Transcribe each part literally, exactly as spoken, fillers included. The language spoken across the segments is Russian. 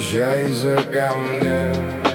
возвращайся ко мне.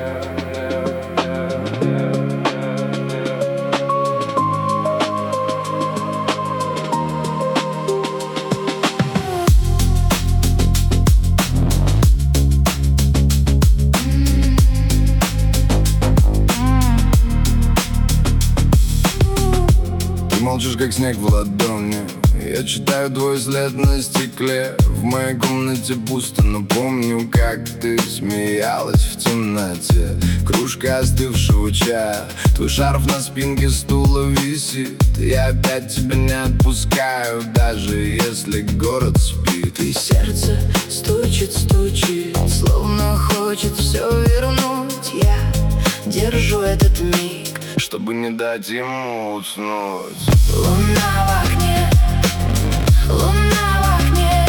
Ты молчишь, как снег в ладони. Я читаю твой след на стекле. В моей комнате пусто, но помню, как ты смеялась в темноте. Кружка остывшего чая, твой шарф на спинке стула висит. Я опять тебя не отпускаю, даже если город спит. И сердце стучит, стучит, словно хочет все вернуть. Я держу этот миг, чтобы не дать ему уснуть. Луна в окне, луна в окне.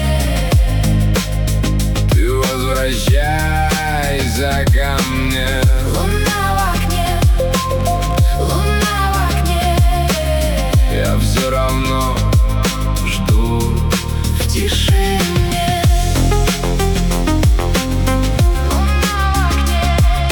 Ты возвращайся ко мне. Луна в окне, луна в окне. Я все равно жду в тишине. Луна в окне.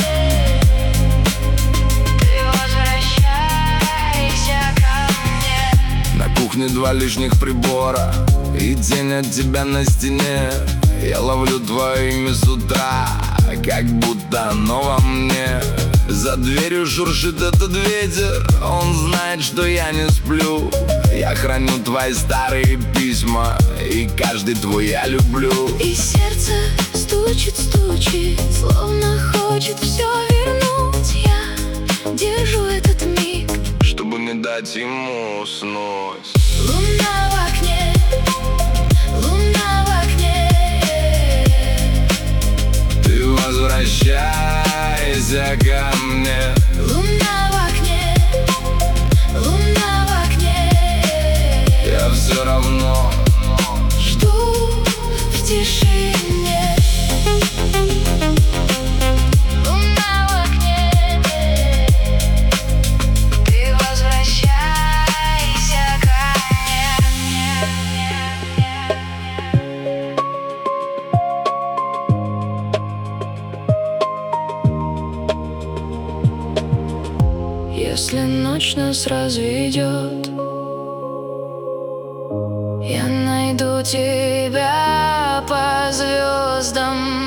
Ты возвращайся ко мне. На кухне два лишних прибора и тень от тебя на стене. Я ловлю твое имя с утра, как будто оно во мне. За дверью шуршит этот ветер, он знает, что я не сплю. Я храню твои старые письма, и каждый твой я люблю. И сердце стучит, стучит, словно хочет все вернуть. Я держу этот миг, чтобы не дать ему уснуть. Луна в окне, луна в окне. Ты возвращайся ко мне. Луна в окне, луна в окне. Я все равно жду в тишине. Луна в окне. Ты возвращайся ко мне. Если ночь нас разведет, я найду тебя по звездам.